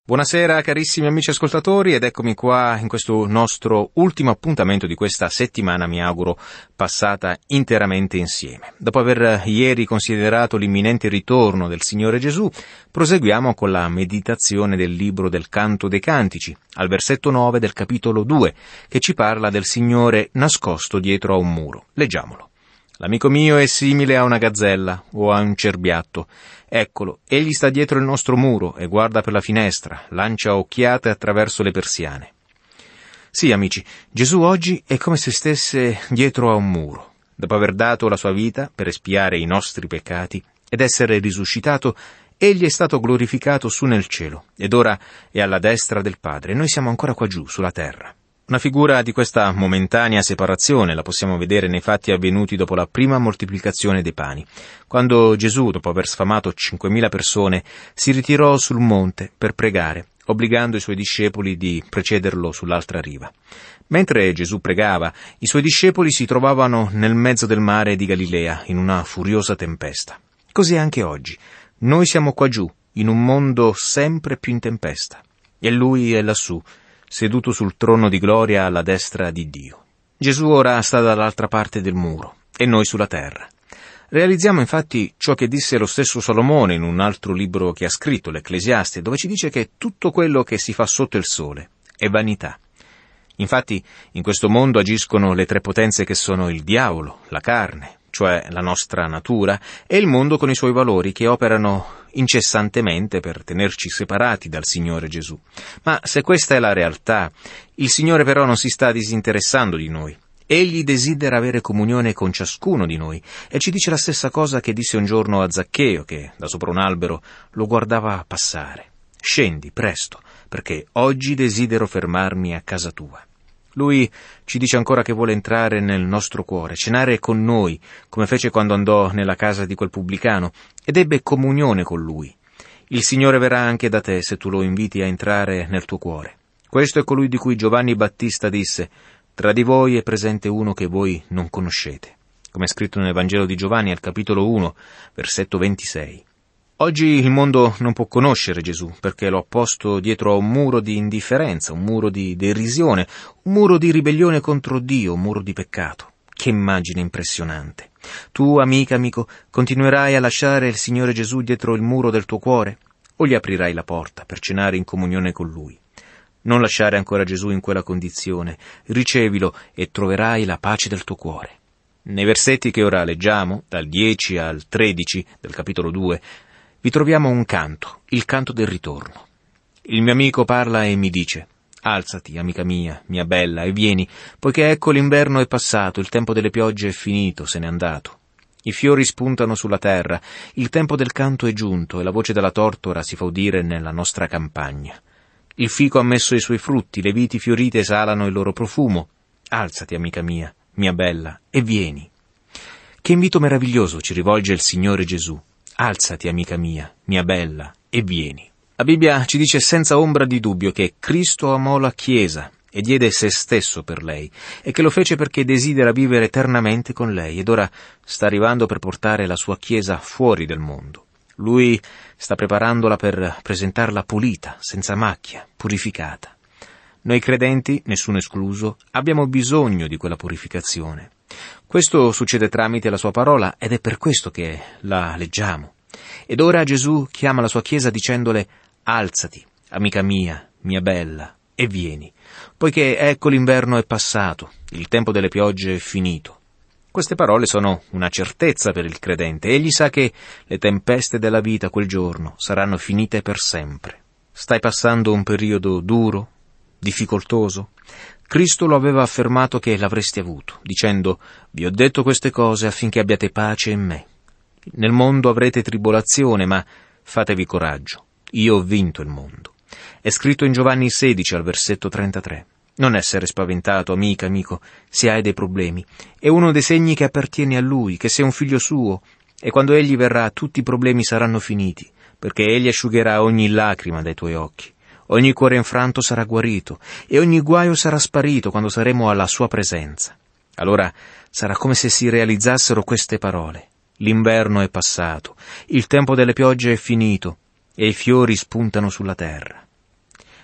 Buonasera carissimi amici ascoltatori ed eccomi qua in questo nostro ultimo appuntamento di questa settimana, mi auguro passata interamente insieme. Dopo aver ieri considerato l'imminente ritorno del Signore Gesù, proseguiamo con la meditazione del libro del Canto dei Cantici, al versetto 9 del capitolo 2, che ci parla del Signore nascosto dietro a un muro. Leggiamolo. L'amico mio è simile a una gazzella o a un cerbiatto. Eccolo, egli sta dietro il nostro muro e guarda per la finestra, lancia occhiate attraverso le persiane. Sì, amici, Gesù oggi è come se stesse dietro a un muro. Dopo aver dato la sua vita per espiare i nostri peccati ed essere risuscitato, egli è stato glorificato su nel cielo ed ora è alla destra del Padre e noi siamo ancora qua giù, sulla terra. Una figura di questa momentanea separazione la possiamo vedere nei fatti avvenuti dopo la prima moltiplicazione dei pani, quando Gesù, dopo aver sfamato 5.000 persone, si ritirò sul monte per pregare, obbligando i suoi discepoli di precederlo sull'altra riva. Mentre Gesù pregava, i suoi discepoli si trovavano nel mezzo del mare di Galilea, in una furiosa tempesta. Così anche oggi. Noi siamo qua giù, in un mondo sempre più in tempesta. E Lui è lassù, seduto sul trono di gloria alla destra di Dio. Gesù ora sta dall'altra parte del muro, e noi sulla terra. Realizziamo infatti ciò che disse lo stesso Salomone in un altro libro che ha scritto, l'Ecclesiaste, dove ci dice che tutto quello che si fa sotto il sole è vanità. Infatti, in questo mondo agiscono le tre potenze che sono il diavolo, la carne, cioè la nostra natura, e il mondo con i suoi valori che operano incessantemente per tenerci separati dal Signore Gesù. Ma se questa è la realtà, il Signore però non si sta disinteressando di noi. Egli desidera avere comunione con ciascuno di noi e ci dice la stessa cosa che disse un giorno a Zaccheo, che da sopra un albero lo guardava passare. Scendi presto, perché oggi desidero fermarmi a casa tua. Lui ci dice ancora che vuole entrare nel nostro cuore, cenare con noi, come fece quando andò nella casa di quel pubblicano, ed ebbe comunione con lui. Il Signore verrà anche da te se tu lo inviti a entrare nel tuo cuore. Questo è colui di cui Giovanni Battista disse: «Tra di voi è presente uno che voi non conoscete», come è scritto nel Vangelo di Giovanni al capitolo 1, versetto 26. Oggi il mondo non può conoscere Gesù perché lo ha posto dietro a un muro di indifferenza, un muro di derisione, un muro di ribellione contro Dio, un muro di peccato. Che immagine impressionante! Tu, amica, amico, continuerai a lasciare il Signore Gesù dietro il muro del tuo cuore? O gli aprirai la porta per cenare in comunione con Lui? Non lasciare ancora Gesù in quella condizione, ricevilo e troverai la pace del tuo cuore. Nei versetti che ora leggiamo, dal 10 al 13 del capitolo 2, vi troviamo un canto, il canto del ritorno. Il mio amico parla e mi dice: «Alzati, amica mia bella, e vieni, poiché ecco l'inverno è passato, il tempo delle piogge è finito, se n'è andato. I fiori spuntano sulla terra, il tempo del canto è giunto e la voce della tortora si fa udire nella nostra campagna. Il fico ha messo i suoi frutti, le viti fiorite esalano il loro profumo. Alzati, amica mia bella, e vieni». Che invito meraviglioso ci rivolge il Signore Gesù. Alzati, amica mia bella, e vieni. La Bibbia ci dice senza ombra di dubbio che Cristo amò la Chiesa e diede se stesso per lei, e che lo fece perché desidera vivere eternamente con lei, ed ora sta arrivando per portare la sua Chiesa fuori del mondo. Lui sta preparandola per presentarla pulita, senza macchia, purificata. Noi credenti, nessuno escluso, abbiamo bisogno di quella purificazione. Questo succede tramite la sua parola ed è per questo che la leggiamo. Ed ora Gesù chiama la sua Chiesa dicendole: «Alzati, amica mia bella, e vieni, poiché ecco l'inverno è passato, il tempo delle piogge è finito». Queste parole sono una certezza per il credente. Egli sa che le tempeste della vita quel giorno saranno finite per sempre. Stai passando un periodo duro, difficoltoso? Cristo lo aveva affermato che l'avresti avuto, dicendo: «Vi ho detto queste cose affinché abbiate pace in me. Nel mondo avrete tribolazione, ma fatevi coraggio, io ho vinto il mondo». È scritto in Giovanni 16 al versetto 33. Non essere spaventato, amica, amico, se hai dei problemi. È uno dei segni che appartieni a Lui, che sei un figlio suo, e quando Egli verrà tutti i problemi saranno finiti, perché Egli asciugherà ogni lacrima dai tuoi occhi. Ogni cuore infranto sarà guarito e ogni guaio sarà sparito quando saremo alla sua presenza. Allora sarà come se si realizzassero queste parole: l'inverno è passato, il tempo delle piogge è finito e i fiori spuntano sulla terra.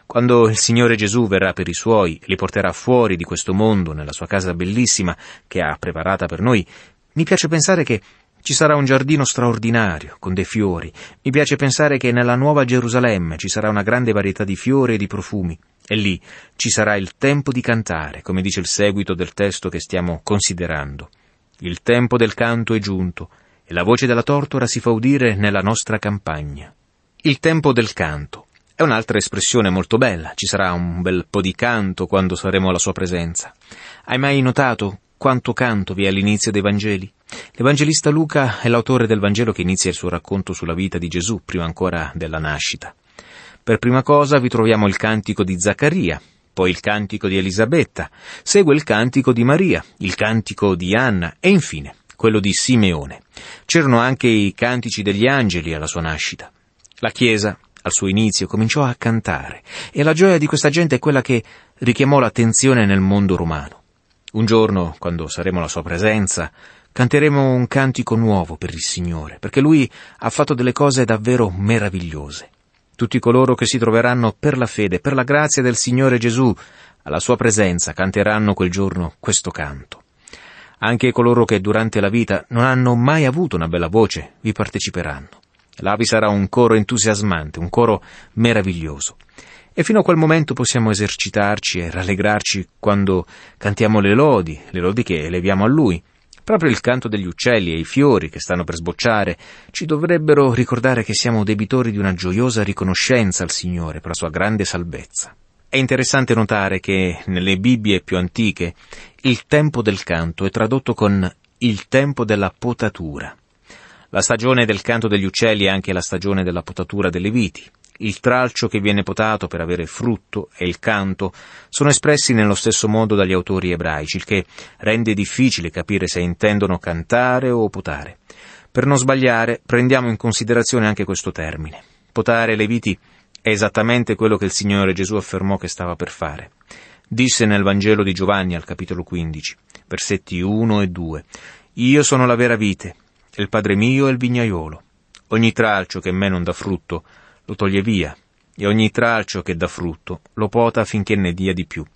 Quando il Signore Gesù verrà per i Suoi, li porterà fuori di questo mondo, nella sua casa bellissima che ha preparata per noi, mi piace pensare che ci sarà un giardino straordinario, con dei fiori. Mi piace pensare che nella Nuova Gerusalemme ci sarà una grande varietà di fiori e di profumi. E lì ci sarà il tempo di cantare, come dice il seguito del testo che stiamo considerando. Il tempo del canto è giunto, e la voce della tortora si fa udire nella nostra campagna. Il tempo del canto è un'altra espressione molto bella. Ci sarà un bel po' di canto quando saremo alla sua presenza. Hai mai notato quanto canto vi è all'inizio dei Vangeli? L'Evangelista Luca è l'autore del Vangelo che inizia il suo racconto sulla vita di Gesù, prima ancora della nascita. Per prima cosa vi troviamo il cantico di Zaccaria, poi il cantico di Elisabetta, segue il cantico di Maria, il cantico di Anna e infine quello di Simeone. C'erano anche i cantici degli angeli alla sua nascita. La Chiesa, al suo inizio, cominciò a cantare, e la gioia di questa gente è quella che richiamò l'attenzione nel mondo romano. Un giorno, quando saremo alla sua presenza, canteremo un cantico nuovo per il Signore, perché Lui ha fatto delle cose davvero meravigliose. Tutti coloro che si troveranno per la fede, per la grazia del Signore Gesù, alla sua presenza, canteranno quel giorno questo canto. Anche coloro che durante la vita non hanno mai avuto una bella voce vi parteciperanno. Là vi sarà un coro entusiasmante, un coro meraviglioso. E fino a quel momento possiamo esercitarci e rallegrarci quando cantiamo le lodi che eleviamo a Lui. Proprio il canto degli uccelli e i fiori che stanno per sbocciare ci dovrebbero ricordare che siamo debitori di una gioiosa riconoscenza al Signore per la sua grande salvezza. È interessante notare che nelle Bibbie più antiche il tempo del canto è tradotto con il tempo della potatura. La stagione del canto degli uccelli è anche la stagione della potatura delle viti. Il tralcio che viene potato per avere frutto e il canto sono espressi nello stesso modo dagli autori ebraici, il che rende difficile capire se intendono cantare o potare. Per non sbagliare, prendiamo in considerazione anche questo termine. Potare le viti è esattamente quello che il Signore Gesù affermò che stava per fare. Disse nel Vangelo di Giovanni al capitolo 15, versetti 1 e 2, «Io sono la vera vite, e il Padre mio è il vignaiolo. Ogni tralcio che in me non dà frutto lo toglie via, e ogni tralcio che dà frutto lo pota affinché ne dia di più».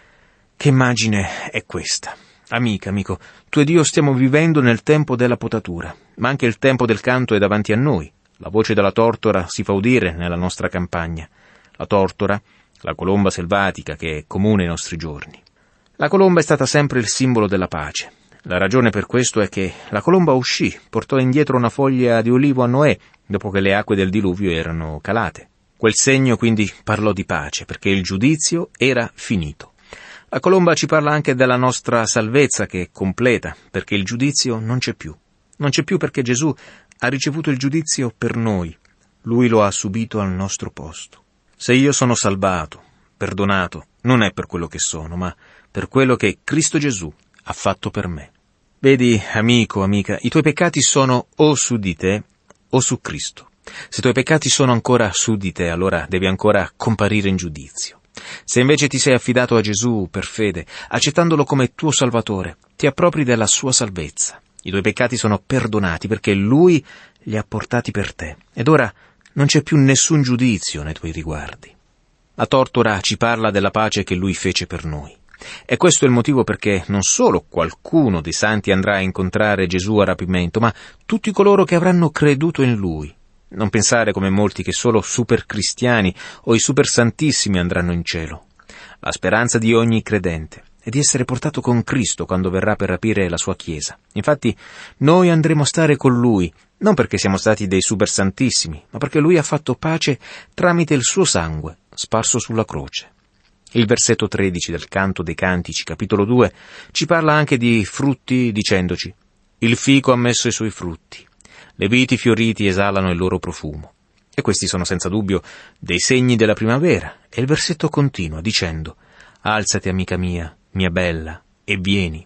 Che immagine è questa? Amica, amico, tu ed io stiamo vivendo nel tempo della potatura, ma anche il tempo del canto è davanti a noi. La voce della tortora si fa udire nella nostra campagna. La tortora, la colomba selvatica che è comune ai nostri giorni. La colomba è stata sempre il simbolo della pace. La ragione per questo è che la colomba uscì, portò indietro una foglia di olivo a Noè, dopo che le acque del diluvio erano calate. Quel segno quindi parlò di pace, perché il giudizio era finito. La colomba ci parla anche della nostra salvezza che è completa, perché il giudizio non c'è più. Non c'è più perché Gesù ha ricevuto il giudizio per noi. Lui lo ha subito al nostro posto. Se io sono salvato, perdonato, non è per quello che sono, ma per quello che Cristo Gesù ha fatto per me. Vedi, amico, amica, i tuoi peccati sono o su di te o su Cristo. Se i tuoi peccati sono ancora su di te, allora devi ancora comparire in giudizio. Se invece ti sei affidato a Gesù per fede, accettandolo come tuo Salvatore, ti appropri della sua salvezza. I tuoi peccati sono perdonati perché Lui li ha portati per te. Ed ora non c'è più nessun giudizio nei tuoi riguardi. La tortora ci parla della pace che Lui fece per noi. E questo è il motivo perché non solo qualcuno dei santi andrà a incontrare Gesù a rapimento, ma tutti coloro che avranno creduto in Lui. Non pensare come molti che solo super cristiani o i super santissimi andranno in cielo. La speranza di ogni credente è di essere portato con Cristo quando verrà per rapire la sua Chiesa. Infatti noi andremo a stare con Lui, non perché siamo stati dei super santissimi, ma perché Lui ha fatto pace tramite il suo sangue sparso sulla croce. Il versetto 13 del Canto dei Cantici, capitolo 2, ci parla anche di frutti dicendoci: «Il fico ha messo i suoi frutti, le viti fioriti esalano il loro profumo». E questi sono senza dubbio dei segni della primavera. E il versetto continua dicendo: «Alzati, amica mia bella, e vieni».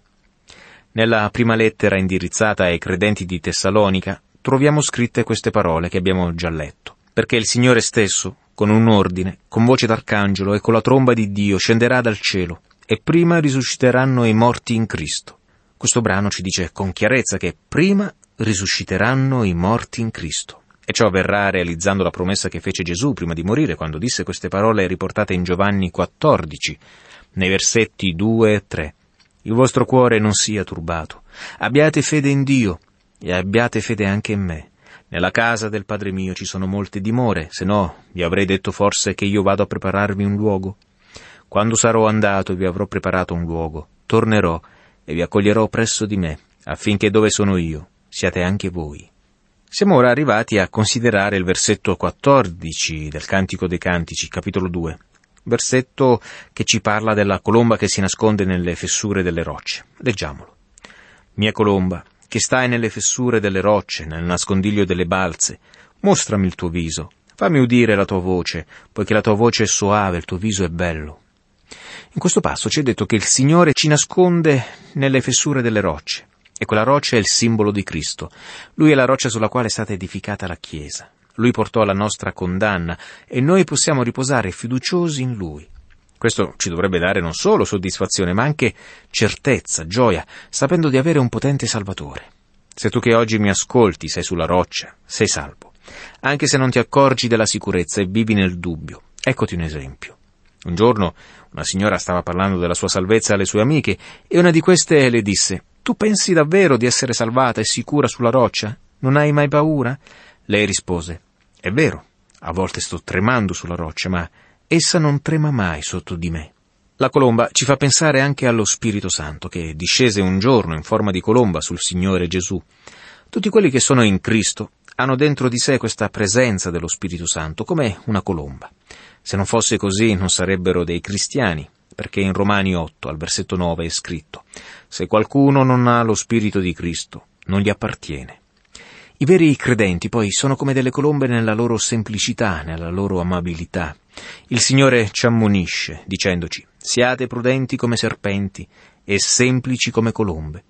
Nella prima lettera indirizzata ai credenti di Tessalonica troviamo scritte queste parole che abbiamo già letto. «Perché il Signore stesso, con un ordine, con voce d'arcangelo e con la tromba di Dio scenderà dal cielo, e prima risusciteranno i morti in Cristo». Questo brano ci dice con chiarezza che prima risusciteranno i morti in Cristo. E ciò avverrà realizzando la promessa che fece Gesù prima di morire, quando disse queste parole riportate in Giovanni 14, nei versetti 2 e 3. Il vostro cuore non sia turbato. Abbiate fede in Dio e abbiate fede anche in me. Nella casa del Padre mio ci sono molte dimore, se no vi avrei detto forse che io vado a prepararvi un luogo. Quando sarò andato e vi avrò preparato un luogo, tornerò e vi accoglierò presso di me, affinché dove sono io siate anche voi. Siamo ora arrivati a considerare il versetto 14 del Cantico dei Cantici, capitolo 2, versetto che ci parla della colomba che si nasconde nelle fessure delle rocce. Leggiamolo. Mia colomba, che stai nelle fessure delle rocce, nel nascondiglio delle balze, mostrami il tuo viso, fammi udire la tua voce, poiché la tua voce è soave, il tuo viso è bello. In questo passo ci è detto che il Signore ci nasconde nelle fessure delle rocce, e quella roccia è il simbolo di Cristo. Lui è la roccia sulla quale è stata edificata la Chiesa. Lui portò la nostra condanna e noi possiamo riposare fiduciosi in Lui. Questo ci dovrebbe dare non solo soddisfazione, ma anche certezza, gioia, sapendo di avere un potente Salvatore. Se tu che oggi mi ascolti sei sulla roccia, sei salvo. Anche se non ti accorgi della sicurezza e vivi nel dubbio. Eccoti un esempio. Un giorno una signora stava parlando della sua salvezza alle sue amiche e una di queste le disse: «Tu pensi davvero di essere salvata e sicura sulla roccia? Non hai mai paura?» Lei rispose: «È vero, a volte sto tremando sulla roccia, ma essa non trema mai sotto di me». La colomba ci fa pensare anche allo Spirito Santo, che discese un giorno in forma di colomba sul Signore Gesù. Tutti quelli che sono in Cristo hanno dentro di sé questa presenza dello Spirito Santo, come una colomba. Se non fosse così non sarebbero dei cristiani, perché in Romani 8, al versetto 9, è scritto: «Se qualcuno non ha lo Spirito di Cristo, non gli appartiene». I veri credenti poi sono come delle colombe nella loro semplicità, nella loro amabilità. Il Signore ci ammonisce, dicendoci: «Siate prudenti come serpenti e semplici come colombe».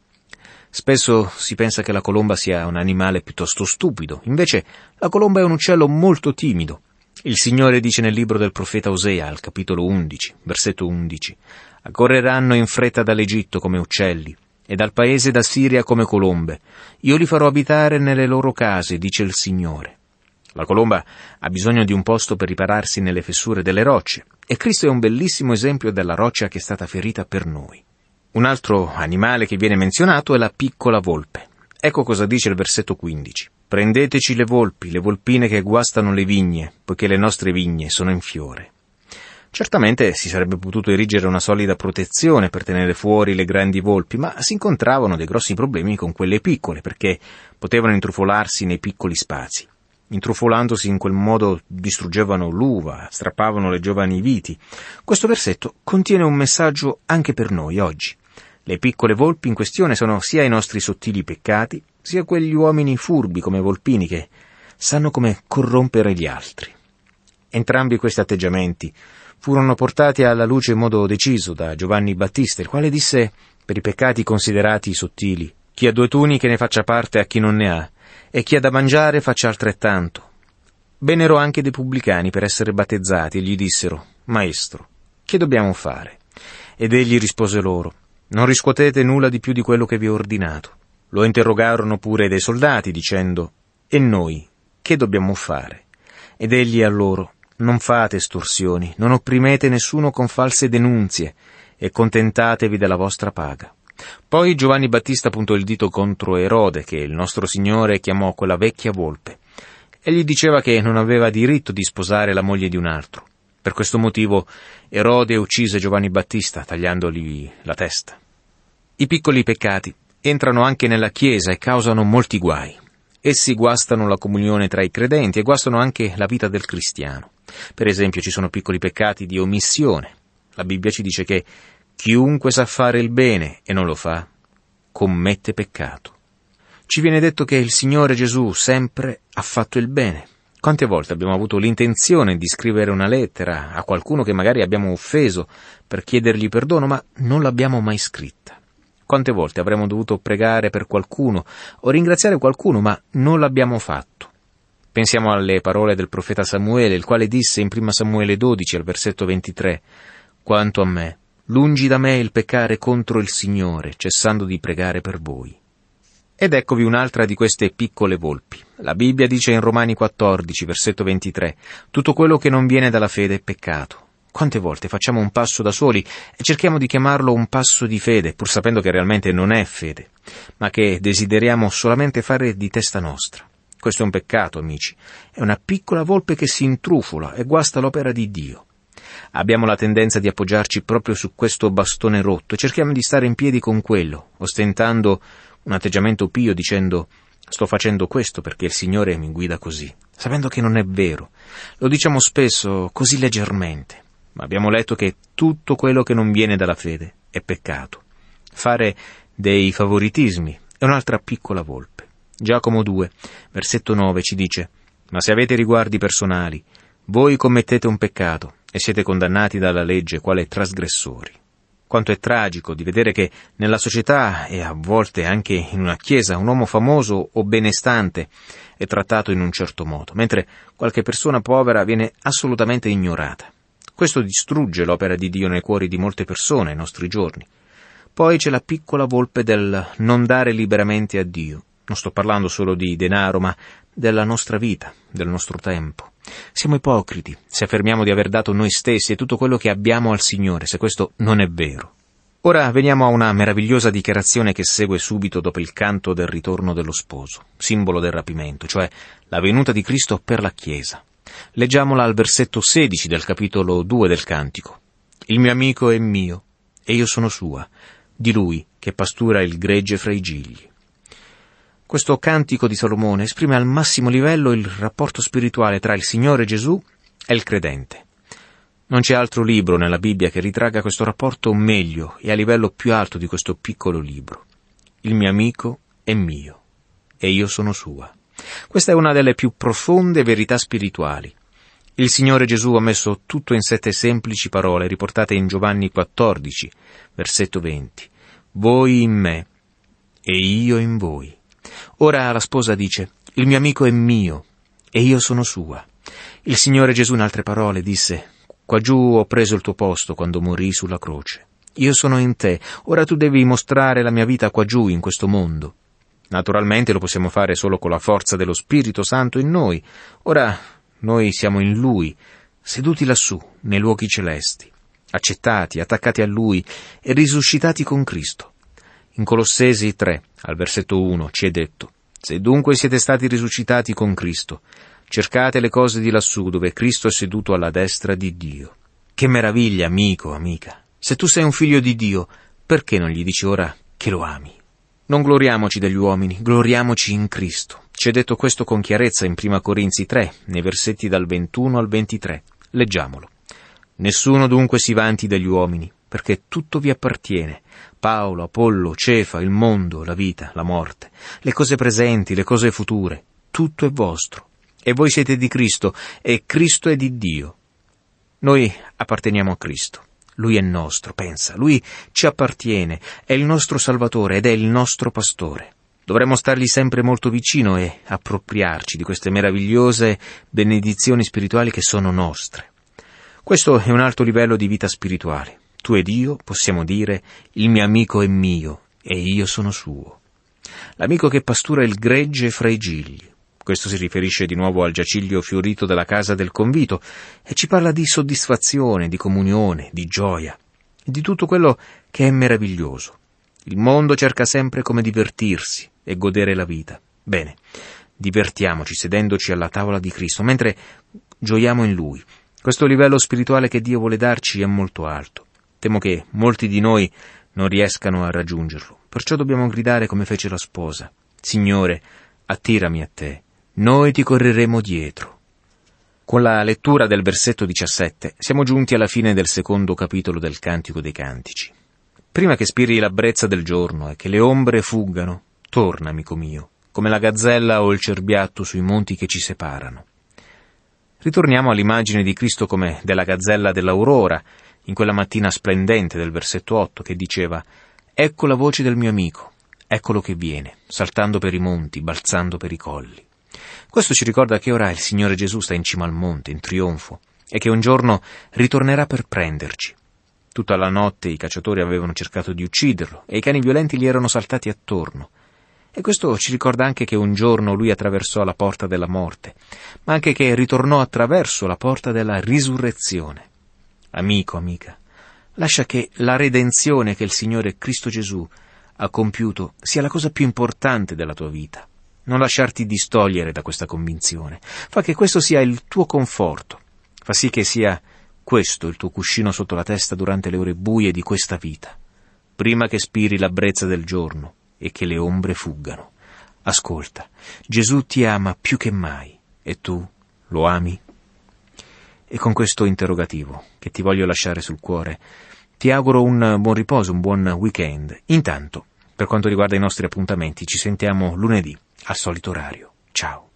Spesso si pensa che la colomba sia un animale piuttosto stupido, invece la colomba è un uccello molto timido. Il Signore dice nel libro del profeta Osea, al capitolo 11, versetto 11, «Accorreranno in fretta dall'Egitto come uccelli, e dal paese d'Assiria come colombe. Io li farò abitare nelle loro case, dice il Signore». La colomba ha bisogno di un posto per ripararsi nelle fessure delle rocce, e Cristo è un bellissimo esempio della roccia che è stata ferita per noi. Un altro animale che viene menzionato è la piccola volpe. Ecco cosa dice il versetto 15. «Prendeteci le volpi, le volpine che guastano le vigne, poiché le nostre vigne sono in fiore». Certamente si sarebbe potuto erigere una solida protezione per tenere fuori le grandi volpi, ma si incontravano dei grossi problemi con quelle piccole, perché potevano intrufolarsi nei piccoli spazi. Intrufolandosi in quel modo distruggevano l'uva, strappavano le giovani viti. Questo versetto contiene un messaggio anche per noi oggi. Le piccole volpi in questione sono sia i nostri sottili peccati, sia quegli uomini furbi come volpini che sanno come corrompere gli altri. Entrambi questi atteggiamenti furono portati alla luce in modo deciso da Giovanni Battista, il quale disse per i peccati considerati sottili: «Chi ha 2 tuniche ne faccia parte a chi non ne ha, e chi ha da mangiare faccia altrettanto». Vennero anche dei pubblicani per essere battezzati e gli dissero: «Maestro, che dobbiamo fare?» Ed egli rispose loro: «Non riscuotete nulla di più di quello che vi ho ordinato». Lo interrogarono pure dei soldati, dicendo: «E noi, che dobbiamo fare?» Ed egli a loro: «Non fate estorsioni, non opprimete nessuno con false denunzie, e contentatevi della vostra paga». Poi Giovanni Battista puntò il dito contro Erode, che il nostro Signore chiamò quella vecchia volpe. Egli diceva che non aveva diritto di sposare la moglie di un altro. Per questo motivo Erode uccise Giovanni Battista, tagliandogli la testa. I piccoli peccati entrano anche nella Chiesa e causano molti guai. Essi guastano la comunione tra i credenti e guastano anche la vita del cristiano. Per esempio, ci sono piccoli peccati di omissione. La Bibbia ci dice che chiunque sa fare il bene e non lo fa, commette peccato. Ci viene detto che il Signore Gesù sempre ha fatto il bene. Quante volte abbiamo avuto l'intenzione di scrivere una lettera a qualcuno che magari abbiamo offeso per chiedergli perdono, ma non l'abbiamo mai scritta. Quante volte avremmo dovuto pregare per qualcuno o ringraziare qualcuno, ma non l'abbiamo fatto. Pensiamo alle parole del profeta Samuele, il quale disse in 1 Samuele 12, al versetto 23, «Quanto a me, lungi da me il peccare contro il Signore, cessando di pregare per voi». Ed eccovi un'altra di queste piccole volpi. La Bibbia dice in Romani 14, versetto 23, tutto quello che non viene dalla fede è peccato. Quante volte facciamo un passo da soli e cerchiamo di chiamarlo un passo di fede, pur sapendo che realmente non è fede, ma che desideriamo solamente fare di testa nostra. Questo è un peccato, amici. È una piccola volpe che si intrufola e guasta l'opera di Dio. Abbiamo la tendenza di appoggiarci proprio su questo bastone rotto e cerchiamo di stare in piedi con quello, ostentando un atteggiamento pio dicendo «sto facendo questo perché il Signore mi guida così», sapendo che non è vero. Lo diciamo spesso così leggermente. Ma abbiamo letto che tutto quello che non viene dalla fede è peccato. Fare dei favoritismi è un'altra piccola volpe. Giacomo 2, versetto 9 ci dice: «Ma se avete riguardi personali, voi commettete un peccato e siete condannati dalla legge quale trasgressori». Quanto è tragico di vedere che nella società e a volte anche in una chiesa un uomo famoso o benestante è trattato in un certo modo, mentre qualche persona povera viene assolutamente ignorata. Questo distrugge l'opera di Dio nei cuori di molte persone ai nostri giorni. Poi c'è la piccola volpe del non dare liberamente a Dio. Non sto parlando solo di denaro, ma della nostra vita, del nostro tempo. Siamo ipocriti se affermiamo di aver dato noi stessi e tutto quello che abbiamo al Signore, se questo non è vero. Ora veniamo a una meravigliosa dichiarazione che segue subito dopo il canto del ritorno dello sposo, simbolo del rapimento, cioè la venuta di Cristo per la Chiesa. Leggiamola al versetto 16 del capitolo 2 del Cantico. «Il mio amico è mio, e io sono sua, di lui che pastura il gregge fra i gigli». Questo cantico di Salomone esprime al massimo livello il rapporto spirituale tra il Signore Gesù e il credente. Non c'è altro libro nella Bibbia che ritragga questo rapporto meglio e a livello più alto di questo piccolo libro. Il mio amico è mio, e io sono sua. Questa è una delle più profonde verità spirituali. Il Signore Gesù ha messo tutto in 7 semplici parole riportate in Giovanni 14, versetto 20. «Voi in me, e io in voi». Ora la sposa dice: «Il mio amico è mio, e io sono sua». Il Signore Gesù, in altre parole, disse: «Quaggiù ho preso il tuo posto quando morii sulla croce. Io sono in te, ora tu devi mostrare la mia vita quaggiù in questo mondo». Naturalmente lo possiamo fare solo con la forza dello Spirito Santo in noi. Ora noi siamo in Lui, seduti lassù, nei luoghi celesti, accettati, attaccati a Lui e risuscitati con Cristo. In Colossesi 3, al versetto 1, ci è detto: «Se dunque siete stati risuscitati con Cristo, cercate le cose di lassù, dove Cristo è seduto alla destra di Dio». Che meraviglia, amico, amica! Se tu sei un figlio di Dio, perché non gli dici ora che lo ami? Non gloriamoci degli uomini, gloriamoci in Cristo. Ci è detto questo con chiarezza in 1 Corinzi 3, nei versetti dal 21 al 23. Leggiamolo. «Nessuno dunque si vanti degli uomini, perché tutto vi appartiene. Paolo, Apollo, Cefa, il mondo, la vita, la morte, le cose presenti, le cose future, tutto è vostro. E voi siete di Cristo, e Cristo è di Dio». Noi apparteniamo a Cristo. Lui è nostro, pensa, Lui ci appartiene, è il nostro Salvatore ed è il nostro Pastore. Dovremmo stargli sempre molto vicino e appropriarci di queste meravigliose benedizioni spirituali che sono nostre. Questo è un alto livello di vita spirituale. Tu ed io possiamo dire: «Il mio amico è mio, e io sono suo». L'amico che pastura il gregge fra i gigli. Questo si riferisce di nuovo al giaciglio fiorito della casa del convito e ci parla di soddisfazione, di comunione, di gioia e di tutto quello che è meraviglioso. Il mondo cerca sempre come divertirsi e godere la vita. Bene, divertiamoci sedendoci alla tavola di Cristo, mentre gioiamo in Lui. Questo livello spirituale che Dio vuole darci è molto alto. Temo che molti di noi non riescano a raggiungerlo. Perciò dobbiamo gridare come fece la sposa: «Signore, attirami a te. Noi ti correremo dietro». Con la lettura del versetto 17 siamo giunti alla fine del 2° capitolo del Cantico dei Cantici. Prima che spiri la brezza del giorno e che le ombre fuggano, torna, amico mio, come la gazzella o il cerbiatto sui monti che ci separano. Ritorniamo all'immagine di Cristo come della gazzella dell'aurora, in quella mattina splendente del versetto 8 che diceva: «Ecco la voce del mio amico, eccolo che viene, saltando per i monti, balzando per i colli». Questo ci ricorda che ora il Signore Gesù sta in cima al monte, in trionfo, e che un giorno ritornerà per prenderci. Tutta la notte i cacciatori avevano cercato di ucciderlo, e i cani violenti gli erano saltati attorno. E questo ci ricorda anche che un giorno lui attraversò la porta della morte, ma anche che ritornò attraverso la porta della risurrezione. Amico, amica, lascia che la redenzione che il Signore Cristo Gesù ha compiuto sia la cosa più importante della tua vita. Non lasciarti distogliere da questa convinzione. Fa che questo sia il tuo conforto. Fa sì che sia questo il tuo cuscino sotto la testa durante le ore buie di questa vita, prima che spiri la brezza del giorno e che le ombre fuggano. Ascolta, Gesù ti ama più che mai, e tu lo ami? E con questo interrogativo che ti voglio lasciare sul cuore, ti auguro un buon riposo, un buon weekend. Intanto, per quanto riguarda i nostri appuntamenti, ci sentiamo lunedì, al solito orario. Ciao.